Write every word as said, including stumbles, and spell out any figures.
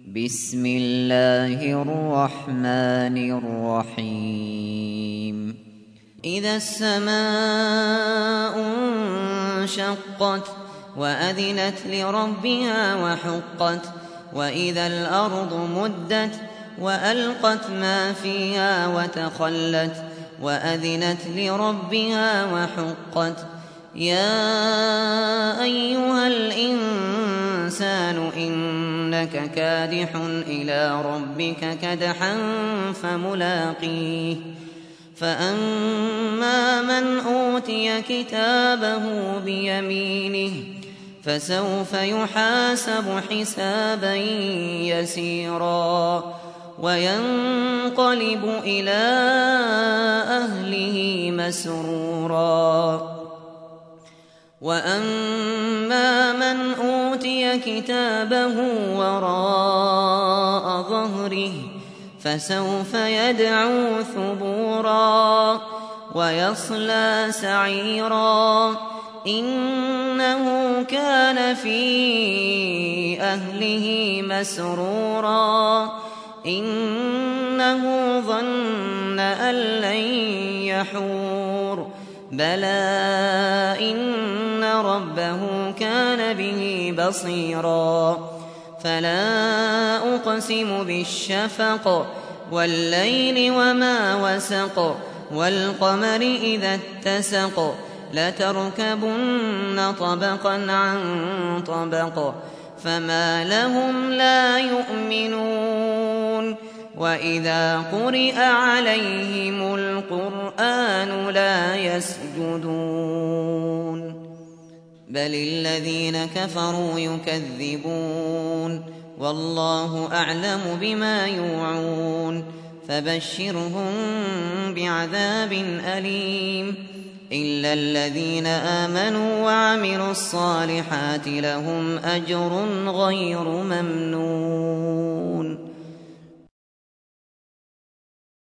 بسم الله الرحمن الرحيم إذا السماء انشقت وأذنت لربها وحقت وإذا الأرض مدت وألقت ما فيها وتخلت وأذنت لربها وحقت يا أيها الإنسان إنك كادح إلى ربك كدحا فملاقيه فأما من أوتي كتابه بيمينه فسوف يحاسب حسابا يسيرا وينقلب إلى أهله مسرورا وأما من أوتي كتابه وراء ظهره فسوف يدعو ثبورا ويصلى سعيرا إنه كان في أهله مسرورا إنه ظن أن لن يحور بلى إن ربه كان به بصيرا فلا أقسم بالشفق والليل وما وسق والقمر إذا اتسق لتركبن طبقا عن طبق فما لهم لا يؤمنون وإذا قرئ عليهم القرآن لا يسجدون بل الذين كفروا يكذبون والله أعلم بما يوعون فبشرهم بعذاب أليم إلا الذين آمنوا وعملوا الصالحات لهم أجر غير ممنون